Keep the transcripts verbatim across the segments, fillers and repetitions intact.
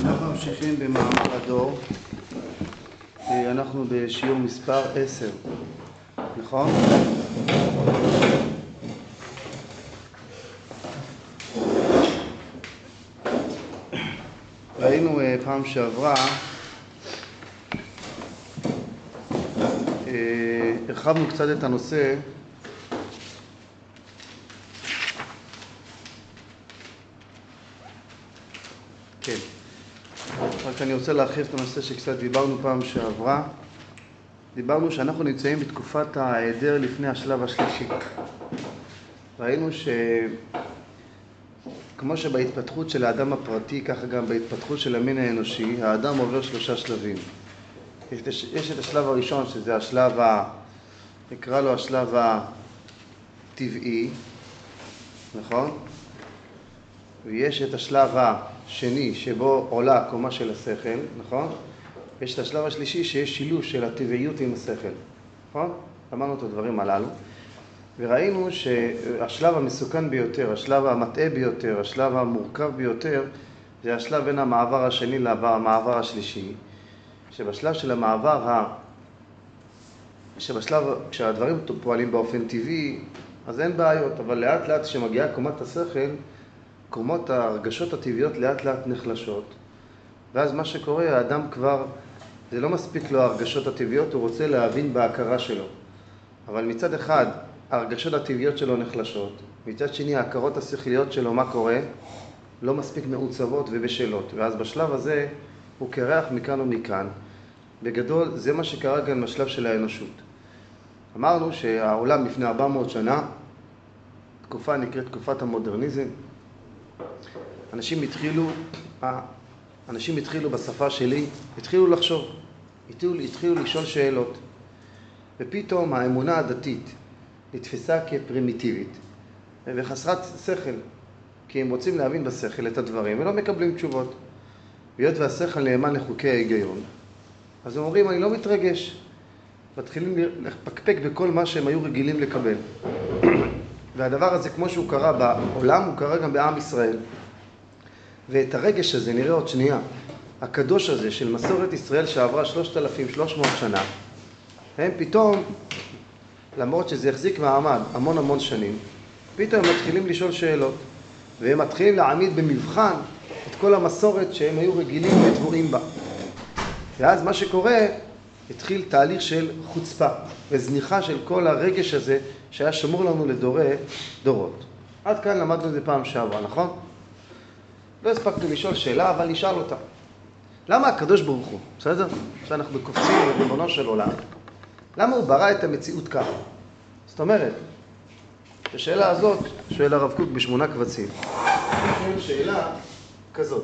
אנחנו ממשיכים במאמר הדור, אנחנו בשיעור מספר עשר, נכון? ראינו פעם שעברה, הרחבנו קצת את הנושא כן. רק אני רוצה להרחיב את הנושא שקצת דיברנו פעם שעברה. דיברנו שאנחנו נמצאים בתקופת ההיעדר לפני השלב השלישי. ראינו שכמו שבהתפתחות של האדם הפרטי, ככה גם בהתפתחות של המין האנושי, האדם עובר שלושה שלבים. יש, יש את השלב הראשון, שזה השלב, ה, נקרא לו השלב הטבעי, נכון? ויש את השלב השני שבו עולה הקומה של השכל, נכון? יש את השלב השלישי שיש שילוב של הטבעיות עם השכל, נכון? אמרנו את הדברים הללו, וראינו שהשלב המסוכן ביותר, השלב המטעה ביותר, השלב המורכב ביותר, זה השלב בין המעבר השני למעבר השלישי, שבשלב של המעבר, ה... שבשלב, כשהדברים פועלים באופן טבעי, אז אין בעיות, אבל לאט לאט כשמגיעה קומת השכל, קומות הרגשות הטבעיות לאט לאט נחלשות, ואז מה שקורה, האדם כבר, זה לא מספיק לו הרגשות הטבעיות, הוא רוצה להבין בהכרה שלו. אבל מצד אחד, הרגשות הטבעיות שלו נחלשות, מצד שני, ההכרות השכליות שלו, מה קורה? לא מספיק מעוצבות ובשלות, ואז בשלב הזה, הוא קרח מכאן ומכאן. בגדול, זה מה שקרה גם בשלב של האנושות. אמרנו שהעולם לפני ארבע מאות שנה, תקופה נקראת תקופת המודרניזם, אנשים התחילו, אנשים התחילו בשפה שלי, התחילו לחשוב, התחילו, התחילו לשאול שאלות, ופתאום האמונה הדתית נתפסה כפרימיטיבית וחסרת שכל, כי הם רוצים להבין בשכל את הדברים ולא מקבלים תשובות. והיות והשכל נאמן לחוקי ההיגיון, אז הם אומרים, אני לא מתרגש, מתחילים לפקפק בכל מה שהם היו רגילים לקבל. והדבר הזה, כמו שהוא קרה בעולם, הוא קרה גם בעם ישראל. ואת הרגש הזה, נראה עוד שנייה, הקדוש הזה של מסורת ישראל שעברה שלושת אלפים ושלוש מאות שנה, הם פתאום, למרות שזה החזיק מעמד המון המון שנים, פתאום הם מתחילים לשאול שאלות, והם מתחילים להעמיד במבחן את כל המסורת שהם היו רגילים וטבועים בה. ואז מה שקורה, התחיל תהליך של חוצפה וזניחה של כל הרגש הזה שהיה שמור לנו לדורי דורות. עד כאן למדנו את זה פעם שעברה, נכון? לא הספקנו לשאול שאלה, אבל נשאל אותה. למה הקדוש ברוך הוא, בסדר? שאנחנו קופצים בריבונו של עולם, למה הוא ברא את המציאות ככה? זאת אומרת, השאלה הזאת שואל הרב קוק בשמונה קבצים. שואל שאלה כזאת.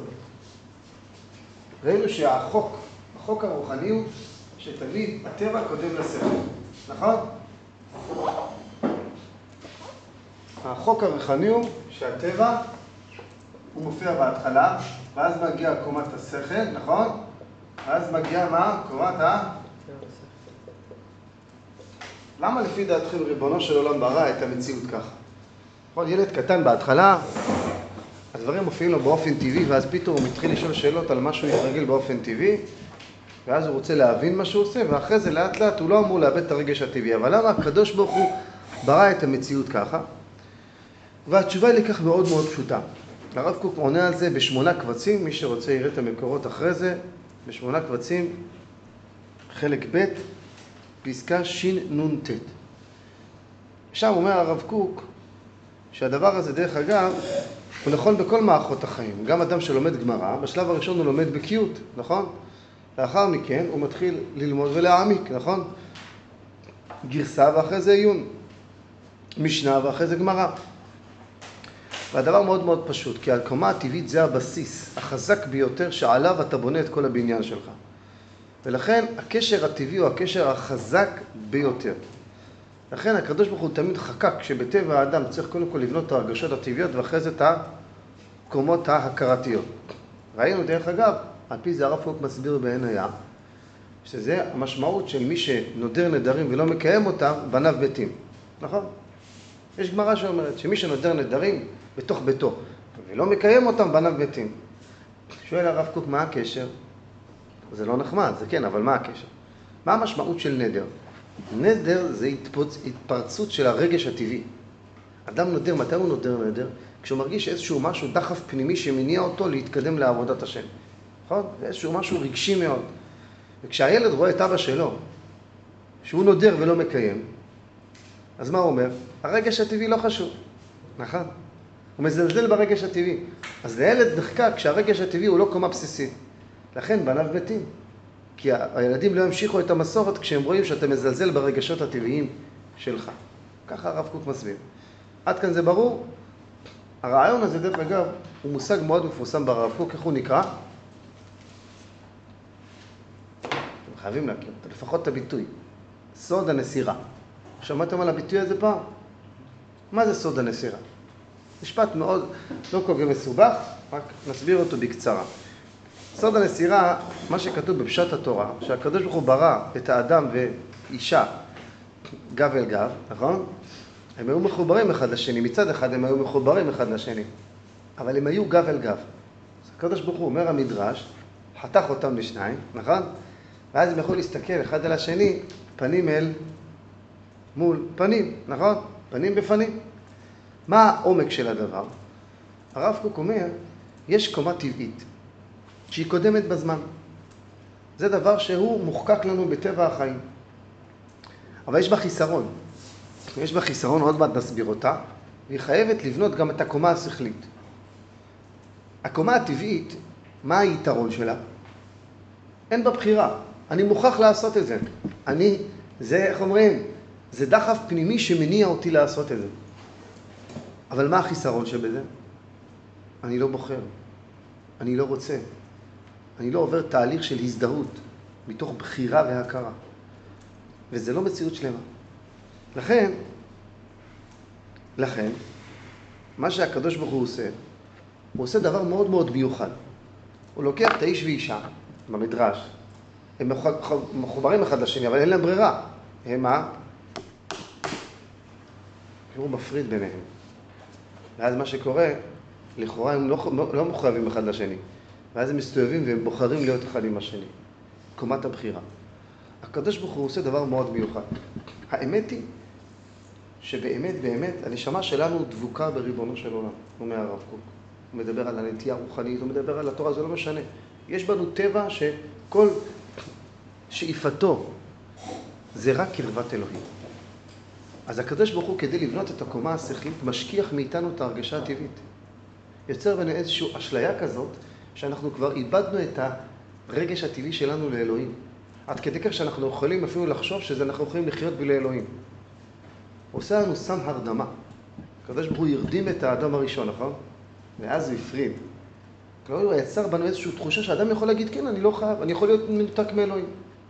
ראינו שהחוק, החוק הרוחני הוא שתמיד הטבע קודם לשכל, נכון? החוק הרוחני הוא שהטבע הוא מופיע בהתחלה, ואז מגיע קומת השכל, נכון? ואז מגיע מה? קומת ה... למה לפי דעתכם ריבונו של עולם ברא את המציאות ככה? נכון, ילד קטן בהתחלה, הדברים מופיעים לו באופן טבעי, ואז פתאום הוא מתחיל לשאול שאלות על מה שהוא יתרגל באופן טבעי, ואז הוא רוצה להבין מה שהוא עושה, ואחרי זה לאט לאט הוא לא אמור לאבד את הרגש הטבעי. אבל למה הקדוש ברוך הוא ברא את המציאות ככה? והתשובה היא לכך מאוד מאוד פשוטה. הרב קוק עונה על זה בשמונה קבצים, מי שרוצה יראה את המקורות אחרי זה, בשמונה קבצים, חלק ב', פסקה ש"נ"ט. שם אומר הרב קוק שהדבר הזה, דרך אגב, הוא נכון בכל מערכות החיים. גם אדם שלומד גמרא, בשלב הראשון הוא לומד בקיאות, נכון? לאחר מכן הוא מתחיל ללמוד ולהעמיק, נכון? גרסה ואחרי זה עיון, משנה ואחרי זה גמרא. והדבר מאוד מאוד פשוט, כי הקומה הטבעית זה הבסיס החזק ביותר שעליו אתה בונה את כל הבניין שלך. ולכן הקשר הטבעי הוא הקשר החזק ביותר. לכן הקדוש ברוך הוא תמיד חקק שבטבע האדם צריך קודם כל לבנות את הרגשות הטבעיות ואחרי זה את הקומות ההכרתיות. ראינו דרך אגב, על פי זה הרב קוק מסביר בעין היה, שזה המשמעות של מי שנודר נדרים ולא מקיים אותם, בניו ביתים. נכון? יש גמרא שאומרת שמי שנודר נדרים בתוך ביתו ולא מקיים אותם, בניו ביתים. שואל הרב קוק, מה הקשר? זה לא נחמד, זה כן, אבל מה הקשר? מה המשמעות של נדר? נדר זה התפוצ... התפרצות של הרגש הטבעי. אדם נודר, מתי הוא נודר נדר? כשהוא מרגיש איזשהו משהו דחף פנימי שמניע אותו להתקדם לעבודת השם. נכון? זה איזשהו משהו רגשי מאוד. וכשהילד רואה את אבא שלו, שהוא נודר ולא מקיים, אז מה הוא אומר? הרגש הטבעי לא חשוב. נכון? הוא מזלזל ברגש הטבעי. אז לילד נחקק שהרגש הטבעי הוא לא קומה בסיסית. לכן בניו מתים. כי הילדים לא ימשיכו את המסורת כשהם רואים שאתה מזלזל ברגשות הטבעיים שלך. ככה הרב קוק מסביר. עד כאן זה ברור? הרעיון הזה, דרך אגב, הוא מושג מאוד מפורסם ברב קוק. איך הוא נקרא? אתם חייבים להכיר אותו, לפחות את הביטוי. סוד הנסירה. שמעתם על הביטוי הזה פעם? מה זה סוד הנסירה? משפט מאוד, לא כל כך מסובך, רק נסביר אותו בקצרה. סוד הנסירה, מה שכתוב בפשט התורה, שהקדוש ברוך הוא ברא את האדם ואישה גב אל גב, נכון? הם היו מחוברים אחד לשני, מצד אחד הם היו מחוברים אחד לשני, אבל הם היו גב אל גב. אז הקדוש ברוך הוא אומר המדרש, חתך אותם לשניים, נכון? ואז הם יכולים להסתכל אחד על השני, פנים אל מול פנים, נכון? פנים בפנים. מה העומק של הדבר? הרב קוק אומר, יש קומה טבעית, שהיא קודמת בזמן. זה דבר שהוא מוחקק לנו בטבע החיים. אבל יש בה חיסרון. יש בה חיסרון, עוד מעט נסביר אותה, והיא חייבת לבנות גם את הקומה השכלית. הקומה הטבעית, מה היתרון שלה? אין בה בחירה. אני מוכרח לעשות את זה. אני, זה, איך אומרים? זה דחף פנימי שמניע אותי לעשות את זה. אבל מה החיסרון שבזה? אני לא בוחר. אני לא רוצה. אני לא עובר תהליך של הזדהות, מתוך בחירה והכרה. וזה לא מציאות שלמה. לכן, לכן, מה שהקדוש ברוך הוא עושה, הוא עושה דבר מאוד מאוד מיוחד. הוא לוקח את האיש ואישה, במדרש, הם מחוברים אחד לשני, אבל אין להם ברירה. הם מה? הוא מפריד ביניהם. ואז מה שקורה, לכאורה הם לא, לא מחויבים אחד לשני. ואז הם מסתובבים והם בוחרים להיות אחד עם השני. קומת הבחירה. הקדוש ברוך הוא עושה דבר מאוד מיוחד. האמת היא שבאמת, באמת, הנשמה שלנו דבוקה בריבונו של עולם, אומר הרב קוק. הוא מדבר על הנטייה הרוחנית, הוא מדבר על התורה, זה לא משנה. יש בנו טבע שכל שאיפתו זה רק קרבת אלוהים. אז הקדוש ברוך הוא, כדי לבנות את הקומה השכלית, משכיח מאיתנו את ההרגשה הטבעית. יוצר בינינו איזושהי אשליה כזאת, שאנחנו כבר איבדנו את הרגש הטבעי שלנו לאלוהים. עד כדי כך שאנחנו יכולים אפילו לחשוב שאנחנו יכולים לחיות בלי אלוהים. הוא עושה לנו סם הרדמה. הקדוש ברוך הוא ירדים את האדם הראשון, נכון? ואז הוא הפריד. כלומר, הוא יצר בנו איזושהי תחושה שאדם יכול להגיד, כן, אני לא חייב, אני יכול להיות מנותק מאלוהים.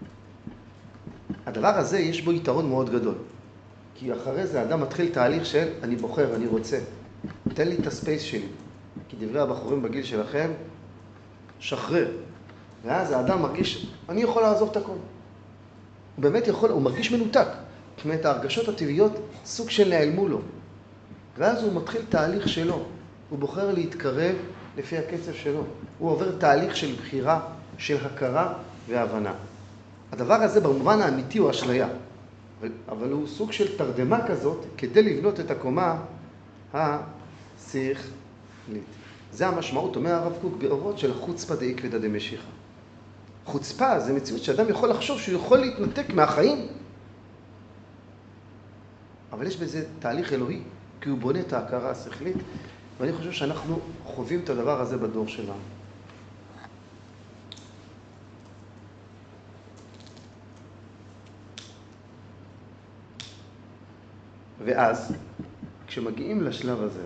הדבר הזה יש בו יתרון מאוד גדול. כי אחרי זה האדם מתחיל תהליך של אני בוחר, אני רוצה. תן לי את הספייס שלי. כי דברי הבחורים בגיל שלכם, שחרר. ואז האדם מרגיש, אני יכול לעזוב את הכל. הוא באמת יכול, הוא מרגיש מנותק. זאת אומרת, ההרגשות הטבעיות, סוג של נעלמו לו. ואז הוא מתחיל תהליך שלו. הוא בוחר להתקרב לפי הקצב שלו. הוא עובר תהליך של בחירה, של הכרה והבנה. הדבר הזה במובן האמיתי הוא אשליה. אבל, אבל הוא סוג של תרדמה כזאת כדי לבנות את הקומה השכלית. זה המשמעות, אומר הרב קוק, באורות של החוצפה דאיקרא דמשיחא. חוצפה זה מציאות שאדם יכול לחשוב שהוא יכול להתנתק מהחיים. אבל יש בזה תהליך אלוהי, כי הוא בונה את ההכרה השכלית, ואני חושב שאנחנו חווים את הדבר הזה בדור שלנו. ואז, כשמגיעים לשלב הזה,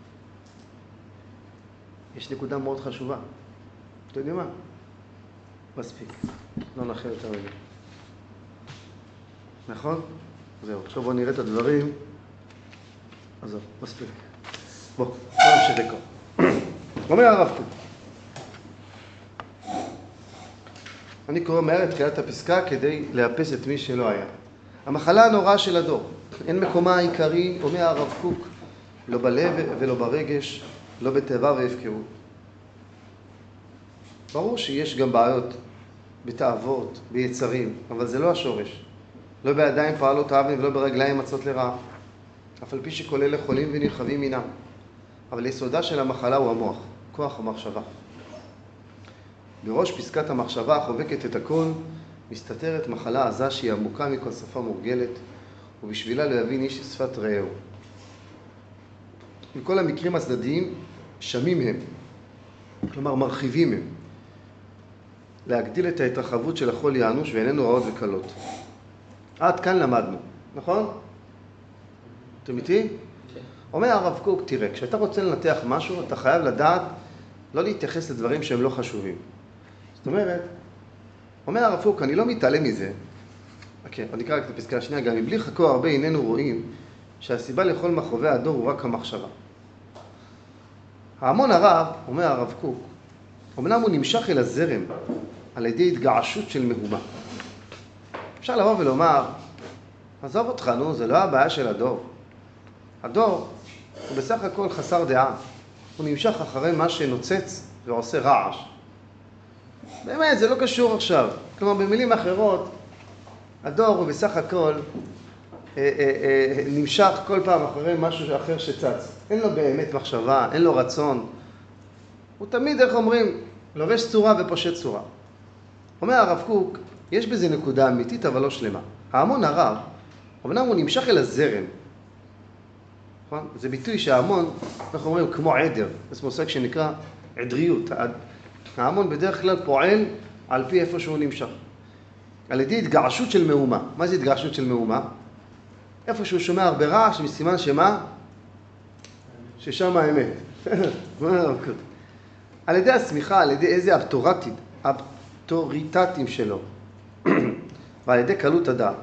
יש נקודה מאוד חשובה. אתם יודעים מה? מספיק. לא נחל יותר רגע. נכון? זהו. עכשיו בואו נראה את הדברים. עזוב, מספיק. בואו, בואו נמשיך לקרוא. אומר הרב קוק. אני קורא מהר את תחילת הפסקה כדי לאפס את מי שלא היה. המחלה הנוראה של הדור. אין מקומה העיקרי, אומר הרב קוק, לא בלב ולא ברגש, לא בטבע והפקרות. ברור שיש גם בעיות בתאוות, ביצרים, אבל זה לא השורש. לא בידיים פעלות האבן ולא ברגליים מצות לרעה. אף על פי שכל אלה חולים ונרחבים מינם. אבל יסודה של המחלה הוא המוח, כוח המחשבה. בראש פסקת המחשבה החובקת את הכל, מסתתרת מחלה עזה שהיא עמוקה מכל שפה מורגלת, ובשבילה לא יבין איש שפת רעהו. מכל המקרים הצדדיים, שמים הם, כלומר מרחיבים הם, להגדיל את ההתרחבות של החול יענוש ואיננו רעות וקלות. עד כאן למדנו, נכון? אתם איתי? אומר הרב קוק, תראה, כשאתה רוצה לנתח משהו, אתה חייב לדעת לא להתייחס לדברים שהם לא חשובים. זאת אומרת, אומר הרב קוק, אני לא מתעלם מזה. אוקיי, אני אקרא רק את הפסקה השנייה, גם מבלי חקור הרבה איננו רואים שהסיבה לכל מכאובי הדור הוא רק המחשבה. ההמון הרב, אומר הרב קוק, אמנם הוא נמשך אל הזרם על ידי התגעשות של מהומה. אפשר לבוא ולומר, עזוב אותך, נו, זה לא הבעיה של הדור. הדור הוא בסך הכל חסר דעה. הוא נמשך אחרי מה שנוצץ ועושה רעש. באמת, זה לא קשור עכשיו. כלומר, במילים אחרות, הדור הוא בסך הכל אה, אה, אה, נמשך כל פעם אחרי משהו אחר שצץ. אין לו באמת מחשבה, אין לו רצון. הוא תמיד, איך אומרים, לובש צורה ופושט צורה. אומר הרב קוק, יש בזה נקודה אמיתית אבל לא שלמה. ההמון הרב, אמנם הוא נמשך אל הזרם. נכון? זה ביטוי שההמון, אנחנו אומרים, כמו עדר. זה מושג שנקרא עדריות. ההמון בדרך כלל פועל על פי איפה שהוא נמשך. על ידי התגעשות של מהומה. מה זה התגעשות של מהומה? איפה שהוא שומע הרבה רעש, מסימן שמה? ששם האמת. על ידי הסמיכה, על ידי איזה אבטורטית, אבטוריטטים שלו, ועל ידי קלות הדעת.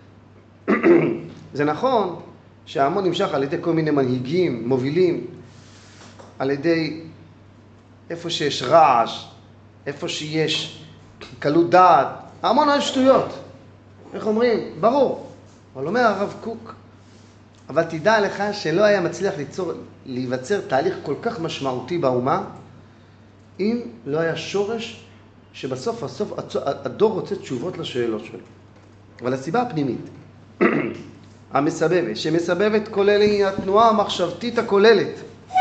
זה נכון שההמון נמשך על ידי כל מיני מנהיגים, מובילים, על ידי איפה שיש רעש, איפה שיש קלות דעת. ההמון על שטויות. איך אומרים? ברור. אבל אומר הרב קוק, אבל תדע לך שלא היה מצליח ליצור, להיווצר תהליך כל כך משמעותי באומה, אם לא היה שורש שבסוף הסוף הדור רוצה תשובות לשאלות שלו. אבל הסיבה הפנימית, המסבבת, שמסבבת כולל היא התנועה המחשבתית הכוללת.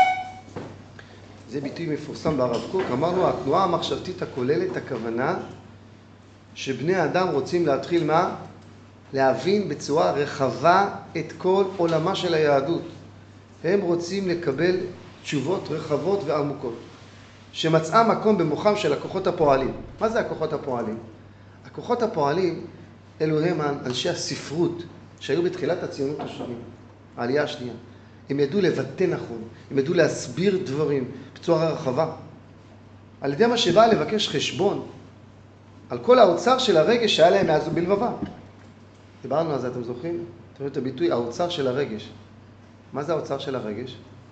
זה ביטוי מפורסם ברב קוק. אמרנו, התנועה המחשבתית הכוללת, הכוונה שבני אדם רוצים להתחיל מה? להבין בצורה רחבה את כל עולמה של היהדות. הם רוצים לקבל תשובות רחבות ועמוקות, שמצאה מקום במוחם של הכוחות הפועלים. מה זה הכוחות הפועלים? הכוחות הפועלים אלו הם אנשי הספרות שהיו בתחילת הציונות השונים, העלייה השנייה. הם ידעו לבטא נכון, הם ידעו להסביר דברים בצורה רחבה. על ידי מה שבא לבקש חשבון על כל האוצר של הרגש שהיה להם מאז ובלבבם. דיברנו על זה, אתם זוכרים? אתם רואים את הביטוי, האוצר של הרגש. מה זה האוצר של הרגש?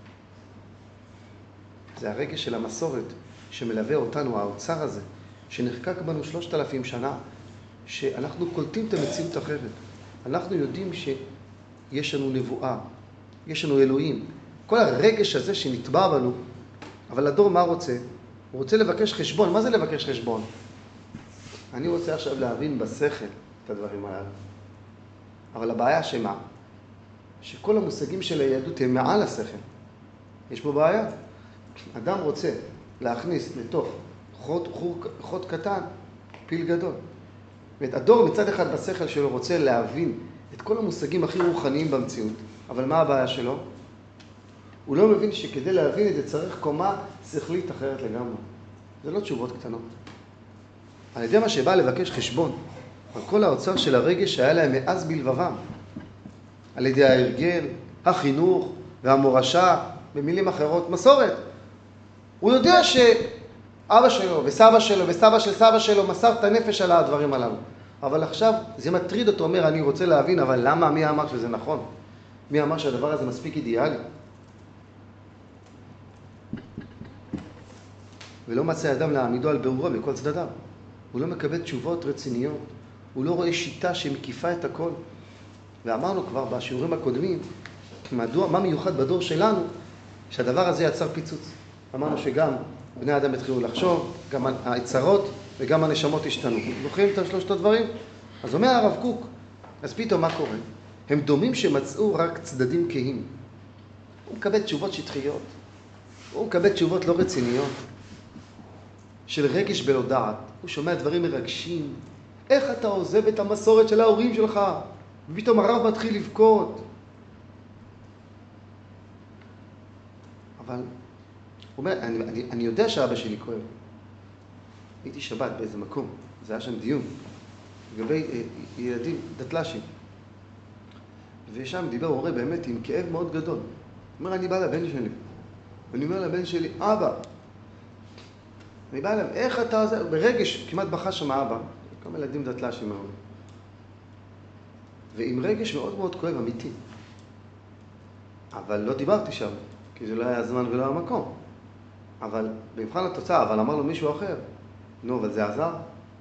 זה הרגש של המסורת שמלווה אותנו, האוצר הזה, שנחקק בנו שלושת אלפים שנה, שאנחנו קולטים את המציאות אחרת. אנחנו יודעים שיש לנו נבואה, יש לנו אלוהים. כל הרגש הזה שנטבע בנו, אבל הדור מה רוצה? הוא רוצה לבקש חשבון. מה זה לבקש חשבון? אני רוצה עכשיו להבין בשכל את הדברים האלה. אבל הבעיה שמה? שכל המושגים של היהדות הם מעל השכל. יש פה בעיה. אדם רוצה להכניס לתוך חוד, חוד, חוד קטן, פיל גדול. הדור מצד אחד בשכל שלו רוצה להבין את כל המושגים הכי רוחניים במציאות. אבל מה הבעיה שלו? הוא לא מבין שכדי להבין את זה צריך קומה שכלית אחרת לגמרי. זה לא תשובות קטנות. על ידי מה שבא לבקש חשבון על כל האוצר של הרגש שהיה להם מאז בלבבם, על ידי ההרגל, החינוך והמורשה, במילים אחרות, מסורת. הוא יודע שאבא שלו וסבא שלו וסבא של סבא שלו מסר את הנפש על הדברים הללו. אבל עכשיו זה מטריד אותו, אומר, אני רוצה להבין, אבל למה? מי אמר שזה נכון? מי אמר שהדבר הזה מספיק אידיאלי? ולא מצא אדם להעמידו על בירורו בכל צדדיו. הוא לא מקבל תשובות רציניות. הוא לא רואה שיטה שמקיפה את הכל. ואמרנו כבר בשיעורים הקודמים, מדוע, מה מיוחד בדור שלנו, שהדבר הזה יצר פיצוץ. אמרנו שגם בני אדם התחילו לחשוב, גם היצרות וגם הנשמות השתנו. זוכרים את שלושת הדברים? אז אומר הרב קוק, אז פתאום מה קורה? הם דומים שמצאו רק צדדים כהים. הוא מקבל תשובות שטחיות, הוא מקבל תשובות לא רציניות, של רגש בלא דעת. הוא שומע דברים מרגשים. איך אתה עוזב את המסורת של ההורים שלך? ופתאום הרב מתחיל לבכות. אבל, הוא אומר, אני, אני, אני יודע שאבא שלי כואב. הייתי שבת באיזה מקום, זה היה שם דיון, לגבי אה, ילדים דתל"שים. ושם דיבר הורה באמת עם כאב מאוד גדול. הוא אומר, אני בא לבן שלי. ואני אומר לבן שלי, אבא. אני בא אליו, איך אתה עוזר? ברגש, כמעט בכה שם אבא. כמה ילדים דתל"שים מאוד. ועם רגש מאוד מאוד כואב, אמיתי. אבל לא דיברתי שם, כי זה לא היה הזמן ולא המקום. אבל במבחן התוצאה, אבל אמר לו מישהו אחר, נו, אבל זה עזר?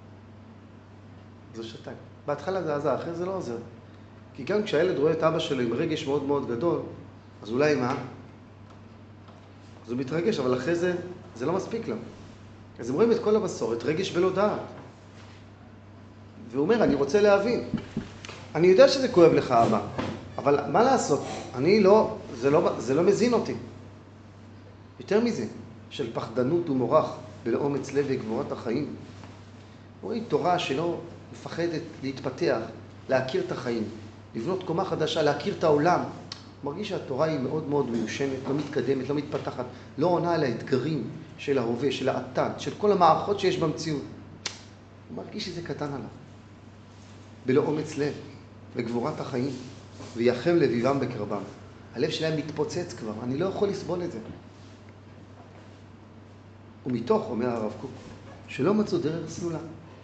זה שתק. בהתחלה זה עזר, אחרי זה לא עוזר. כי גם כשהילד רואה את אבא שלו עם רגש מאוד מאוד גדול, אז אולי מה? אז הוא מתרגש, אבל אחרי זה, זה לא מספיק לו. אז הם רואים את כל המסורת, רגש ולא דעת. והוא אומר, אני רוצה להבין. אני יודע שזה כואב לך, אבא, אבל מה לעשות? אני לא, זה לא, זה לא מזין אותי. יותר מזה, של פחדנות ומורח, ולאומץ לב וגבורת החיים. רואים תורה שלא מפחדת להתפתח, להכיר את החיים, לבנות קומה חדשה, להכיר את העולם. הוא מרגיש שהתורה היא מאוד מאוד מיושנת, לא מתקדמת, לא מתפתחת, לא עונה על האתגרים של ההווה, של העתיד, של כל המערכות שיש במציאות. הוא מרגיש שזה קטן עליו. בלא אומץ לב וגבורת החיים, ויחם לביבם בקרבם. הלב שלהם מתפוצץ כבר, אני לא יכול לסבול את זה. ומתוך, אומר הרב קוק, שלא מצאו דרך סלולה.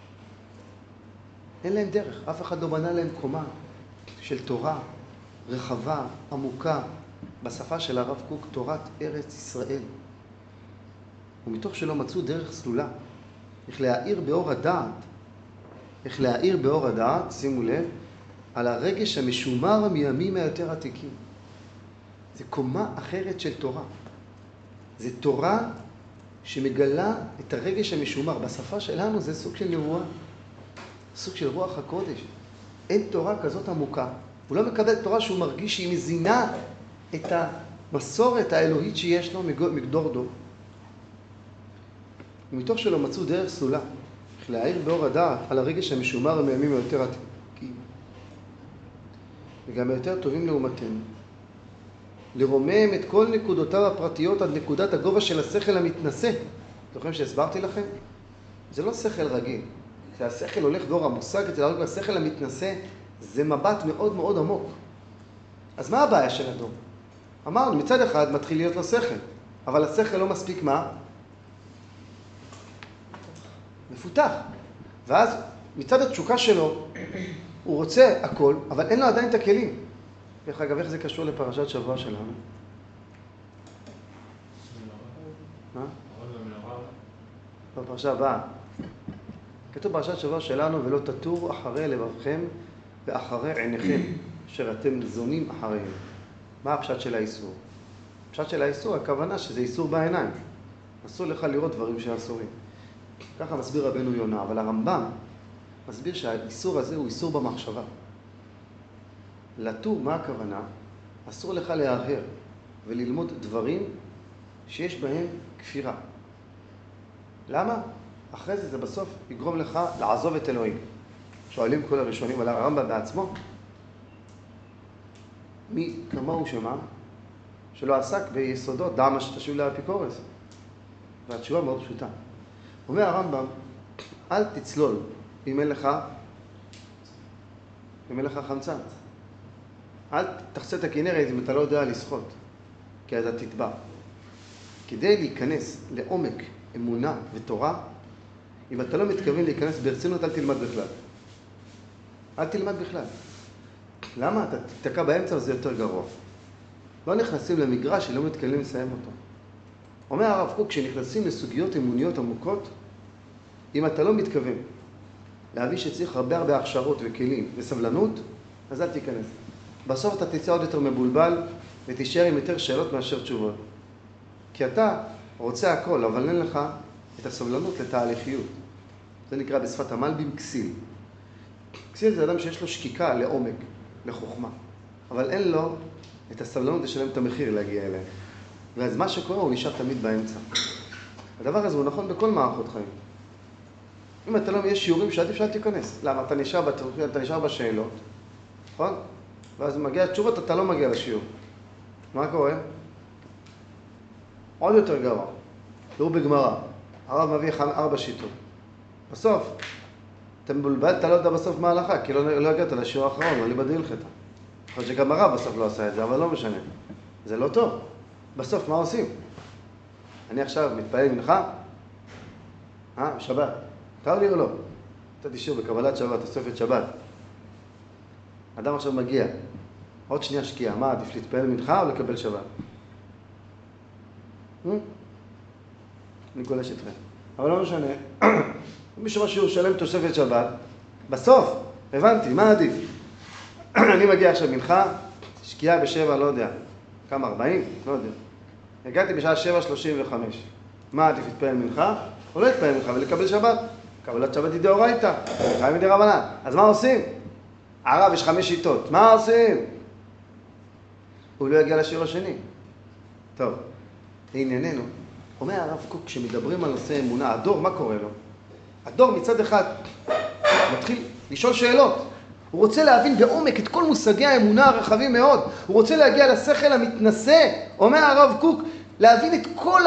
אין להם דרך, אף אחד לא בנה להם קומה של תורה רחבה, עמוקה, בשפה של הרב קוק, תורת ארץ ישראל. ומתוך שלא מצאו דרך סלולה, איך להאיר באור הדעת, איך להאיר באור הדעת, שימו לב, על הרגש המשומר מימים היותר עתיקים. זה קומה אחרת של תורה. זה תורה שמגלה את הרגש המשומר. בשפה שלנו זה סוג של נבואה, סוג של רוח הקודש. אין תורה כזאת עמוקה. הוא לא מקבל תורה שהוא מרגיש שהיא מזינה את המסורת האלוהית שיש לו מגדור דור. ומתוך שלא מצאו דרך סלולה, איך להאיר באור הדעת על הרגש המשומר מימים היותר עתיקים, וגם היותר טובים לעומתנו, לרומם את כל נקודותיו הפרטיות עד נקודת הגובה של השכל המתנשא. זוכרים שהסברתי לכם? זה לא שכל רגיל. כשהשכל הולך באור המושג, אצל השכל המתנשא, זה מבט מאוד מאוד עמוק. אז מה הבעיה של הדור? אמרנו, מצד אחד מתחיל להיות לו שכל, אבל השכל לא מספיק מה? מפותח. ואז מצד התשוקה שלו, הוא רוצה הכל, אבל אין לו עדיין את הכלים. דרך אגב, איך זה קשור לפרשת שבוע שלנו? מה? בפרשה הבאה. כתוב פרשת שבוע שלנו, ולא תטורו אחרי לבבכם ואחרי עיניכם, אשר אתם זונים אחריהם. מה הפשט של האיסור? הפשט של האיסור, הכוונה שזה איסור בעיניים. אסור לך לראות דברים שאסורים. ככה מסביר רבנו יונה, אבל הרמב"ם מסביר שהאיסור הזה הוא איסור במחשבה. לטור, מה הכוונה? אסור לך להרהר וללמוד דברים שיש בהם כפירה. למה? אחרי זה זה בסוף יגרום לך לעזוב את אלוהים. שואלים כל הראשונים על הרמב"ם בעצמו, מי כמוהו שמע שלא עסק ביסודות דע מה שתשיב לאפיקורס. והתשובה מאוד פשוטה. אומר הרמב"ם, אל תצלול אם אין לך, אם אין לך חמצן. אל תחצה את הכנרת אם אתה לא יודע לשחות, כי אז אתה תטבע. כדי להיכנס לעומק אמונה ותורה, אם אתה לא מתכוון להיכנס ברצינות, אל תלמד בכלל. אל תלמד בכלל. למה? אתה תתקע באמצע וזה יותר גרוע. לא נכנסים למגרש שלא מתכוונים לסיים אותו. אומר הרב קוק, כשנכנסים לסוגיות אמוניות עמוקות, אם אתה לא מתכוון להביא שצריך הרבה הרבה הכשרות וכלים וסבלנות, אז אל תיכנס. בסוף אתה תצא עוד יותר מבולבל ותישאר עם יותר שאלות מאשר תשובות. כי אתה רוצה הכל, אבל אין לך את הסבלנות לתהליכיות. זה נקרא בשפת המלבים כסיל. כסיל זה אדם שיש לו שקיקה לעומק, לחוכמה. אבל אין לו את הסבלנות לשלם את המחיר להגיע אליהם. ואז מה שקורה הוא נשאר תמיד באמצע. הדבר הזה הוא נכון בכל מערכות חיים. אם אתה לא, יש שיעורים שעדיף שאל תיכנס. למה? אתה נשאר בתרחיב, אתה נשאר בשאלות, נכון? ואז מגיע תשובות, אתה לא מגיע לשיעור. מה קורה? עוד יותר גרוע. תראו בגמרא. הרב מביא ארבע שיטות. בסוף, אתה מבולבל, אתה לא יודע בסוף מה ההלכה, כי לא, לא הגעת לשיעור האחרון, אני בדיל חטא. יכול להיות שגם הרב בסוף לא עשה את זה, אבל לא משנה. זה לא טוב. בסוף, מה עושים? אני עכשיו מתפעל מנחה, אה, שבת. קר לי או לא? אתה תשאיר בקבלת שבת, תוספת שבת. אדם עכשיו מגיע, עוד שנייה שקיעה, מה עדיף להתפעל מנחה או לקבל שבת? אני קולש איתכם. אבל לא משנה, מישהו משהו שלם תוספת שבת, בסוף, הבנתי, מה עדיף? אני מגיע עכשיו מנחה, שקיעה בשבע, לא יודע, כמה, ארבעים? לא יודע. הגעתי בשעה שבע שלושים וחמש. מה עדיף להתפעל מנחה? או לא להתפעל מנחה ולקבל שבת? קבלת שבת היא דאורייתא, חיים מדי רבנן. אז מה עושים? הרב, יש חמש שיטות. מה עושים? הוא לא יגיע לשיעור השני. טוב, לענייננו, אומר הרב קוק, כשמדברים על נושא אמונה, הדור, מה קורה לו? הדור מצד אחד מתחיל לשאול שאלות. הוא רוצה להבין בעומק את כל מושגי האמונה הרחבים מאוד. הוא רוצה להגיע לשכל המתנשא, אומר הרב קוק, להבין את כל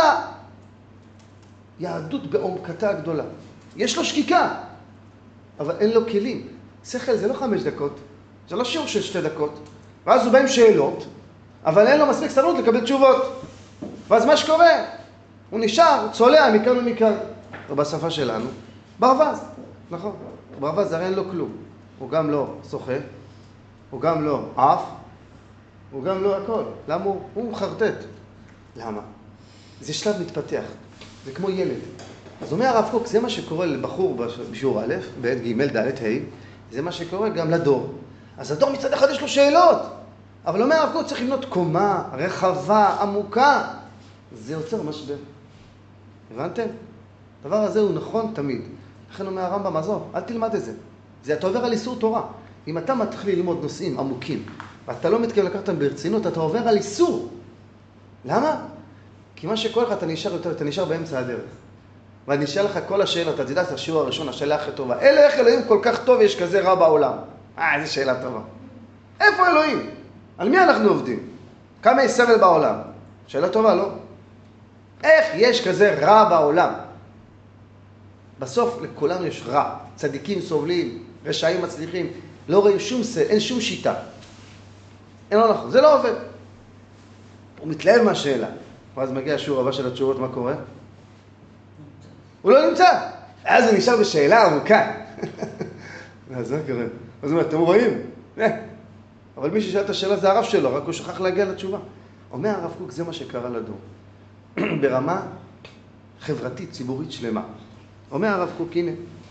היהדות בעומקתה הגדולה. יש לו שקיקה, אבל אין לו כלים. שכל זה לא חמש דקות, זה לא שיעור של שתי דקות. ואז הוא בא עם שאלות, אבל אין לו מספיק סבלנות לקבל תשובות. ואז מה שקורה? הוא נשאר, צולע מכאן ומכאן. ובשפה שלנו, ברווז, נכון. ברווז הרי אין לו כלום. הוא גם לא שוחה, הוא גם לא עף, הוא גם לא הכל. למה הוא? הוא מחרטט. למה? זה שלב מתפתח. זה כמו ילד. אז אומר הרב קוק, זה מה שקורה לבחור בשיעור א', ב', ג', ד', ה', זה מה שקורה גם לדור. אז הדור מצד אחד יש לו שאלות, אבל אומר הרב קוק, צריך לבנות קומה, רחבה, עמוקה. זה יוצר משבר. הבנתם? הדבר הזה הוא נכון תמיד. לכן אומר הרמב"ם, עזוב, אל תלמד את זה. זה אתה עובר על איסור תורה. אם אתה מתחיל ללמוד נושאים עמוקים, ואתה לא מתכוון לקחת אותם ברצינות, אתה עובר על איסור. למה? כי מה שקורה לך, אתה נשאר יותר, אתה נשאר באמצע הדרך. ואני אשאל לך כל השאלות, אתה תדע את השיעור הראשון, השאלה הכי טובה. אלה איך אלוהים כל כך טוב, יש כזה רע בעולם. אה, איזה שאלה טובה. איפה אלוהים? על מי אנחנו עובדים? כמה יש סבל בעולם? שאלה טובה, לא? איך יש כזה רע בעולם? בסוף לכולנו יש רע. צדיקים סובלים, רשעים מצליחים. לא רואים שום, אין שום שיטה. אין לא נכון, זה לא עובד. הוא מתלהב מהשאלה. ואז מגיע השיעור הבא של התשובות, מה קורה? הוא לא נמצא. אז הוא נשאר בשאלה עמוקה. אז מה קורה? אז הוא אומר, אתם רואים? אבל מי ששאל את השאלה זה הרב שלו, רק הוא שכח להגיע לתשובה. אומר הרב קוק, זה מה שקרה לדור. ברמה חברתית, ציבורית שלמה. אומר הרב קוק, הנה.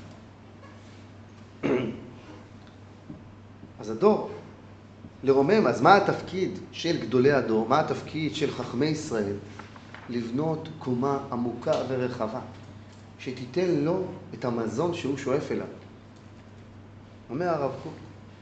אז הדור, לרומם, אז מה התפקיד של גדולי הדור? מה התפקיד של חכמי ישראל? לבנות קומה עמוקה ורחבה, שתיתן לו את המזון שהוא שואף אליו. אומר הרב קוק,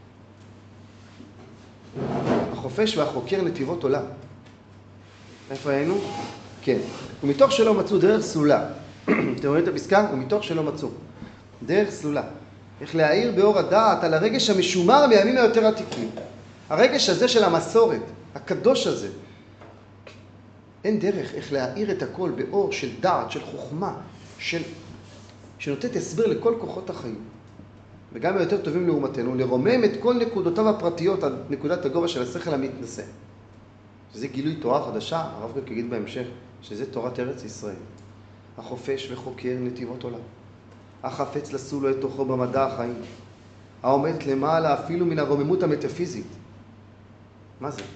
החופש והחוקר נתיבות עולם. איפה היינו? כן. ומתוך שלא מצאו דרך סלולה. אתם רואים את הפסקה? ומתוך שלא מצאו. דרך סלולה. איך להאיר באור הדעת על הרגש המשומר מימים היותר עתיקים. הרגש הזה של המסורת, הקדוש הזה. אין דרך איך להאיר את הכל באור של דעת, של חוכמה, של... שנותנת הסבר לכל כוחות החיים. וגם היותר טובים לעומתנו, לרומם את כל נקודותיו הפרטיות עד נקודת הגובה של השכל המתנשא. שזה גילוי תורה חדשה, הרב קוק יגיד בהמשך, שזה תורת ארץ ישראל. החופש וחוקר נתיבות עולם. החפץ לסול לו את תוכו במדע החיים. העומדת למעלה אפילו מן הרוממות המטאפיזית. מה זה?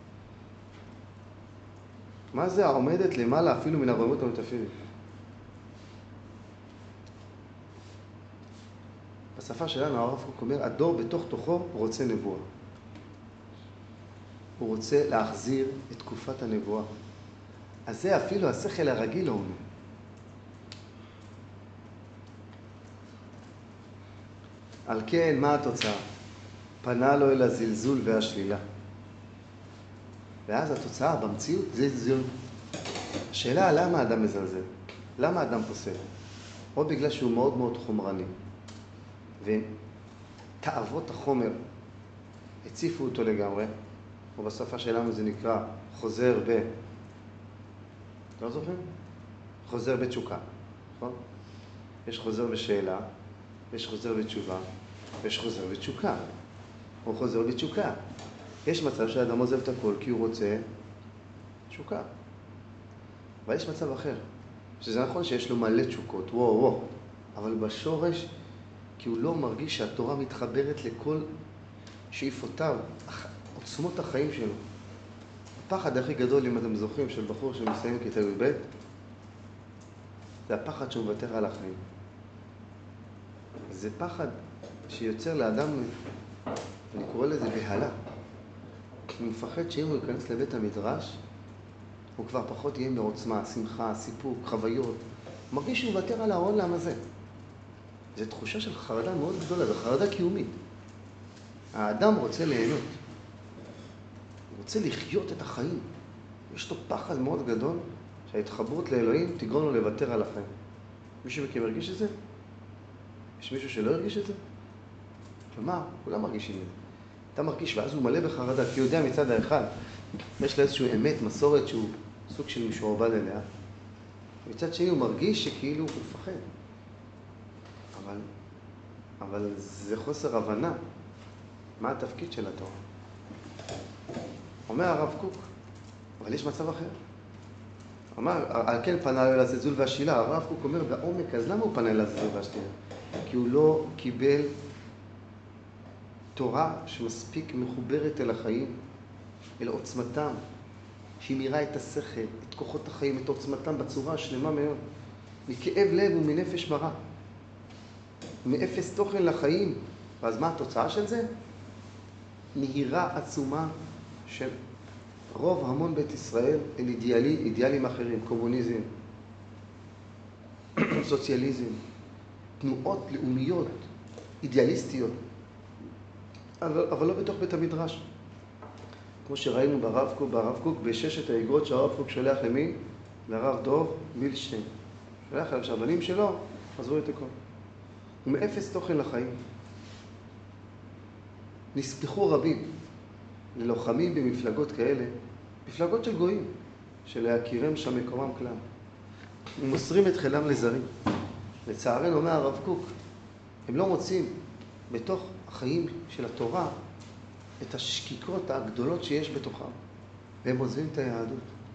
מה זה העומדת למעלה אפילו מן הרוממות המטאפיזית? בשפה שלנו הרב קוק אומר, הדור בתוך תוכו רוצה נבואה. הוא רוצה להחזיר את תקופת הנבואה. אז זה אפילו השכל הרגיל לא עונה. על כן, מה התוצאה? פנה לו אל הזלזול והשלילה. ואז התוצאה במציאות זה זלזול. השאלה, למה האדם מזלזל? למה האדם פוסל? או בגלל שהוא מאוד מאוד חומרני. ותאוות החומר הציפו אותו לגמרי, או בשפה שלנו זה נקרא חוזר ב... לא זוכרים? חוזר בתשוקה, נכון? יש חוזר בשאלה, יש חוזר בתשובה, ויש חוזר בתשוקה, או חוזר בתשוקה. יש מצב שהאדם עוזב את הכל כי הוא רוצה תשוקה. אבל יש מצב אחר, שזה נכון שיש לו מלא תשוקות, וואו וואו, אבל בשורש, כי הוא לא מרגיש שהתורה מתחברת לכל שאיפותיו, עוצמות החיים שלו. הפחד הכי גדול, אם אתם זוכרים, של בחור שמסיים כיתה י"ב, זה הפחד שהוא מוותר על החיים. זה פחד שיוצר לאדם, אני קורא לזה בהלה. הוא מפחד שאם הוא ייכנס לבית המדרש, הוא כבר פחות יהיה מעוצמה, שמחה, סיפוק, חוויות. הוא מרגיש שהוא מוותר על העולם הזה. זו תחושה של חרדה מאוד גדולה, זו חרדה קיומית. האדם רוצה ליהנות. הוא רוצה לחיות את החיים. יש לו פחד מאוד גדול שההתחברות לאלוהים תגרום לו לוותר על החיים. מישהו מכם הרגיש את זה? יש מישהו שלא הרגיש את זה? כלומר, כולם מרגישים את זה. אתה מרגיש, ואז הוא מלא בחרדה, כי הוא יודע מצד האחד, יש לו איזשהו אמת, מסורת שהוא סוג של משועבד אליה. מצד שני הוא מרגיש שכאילו הוא מפחד. אבל, אבל זה חוסר הבנה. מה התפקיד של התורה? אומר הרב קוק, אבל יש מצב אחר. אומר, על כן פנה אל הזלזול והשלילה. הרב קוק אומר, בעומק, אז למה הוא פנה אל הזלזול והשלילה? כי הוא לא קיבל תורה שמספיק מחוברת אל החיים, אל עוצמתם, שהיא מירה את השכל, את כוחות החיים, את עוצמתם בצורה השלמה מאוד, מכאב לב ומנפש מרה, מאפס תוכן לחיים. ואז מה התוצאה של זה? נהירה עצומה של רוב המון בית ישראל אל אידיאלי, אידיאלים אחרים, קומוניזם, סוציאליזם, תנועות לאומיות, אידיאליסטיות, אבל, אבל לא בתוך בית המדרש. כמו שראינו ברב קוק, ברב קוק בששת האגרות שהרב קוק שולח למי? לרב דוב מילשטיין. שולח אליו שהבנים שלו עזבו את הכל. ומאפס תוכן לחיים. נספחו רבים ללוחמים במפלגות כאלה, מפלגות של גויים, שלהכירם שם מקומם כלל. ומוסרים את חילם לזרים. לצערנו אומר הרב קוק, הם לא מוצאים בתוך החיים של התורה את השקיקות הגדולות שיש בתוכם, והם עוזבים את היהדות.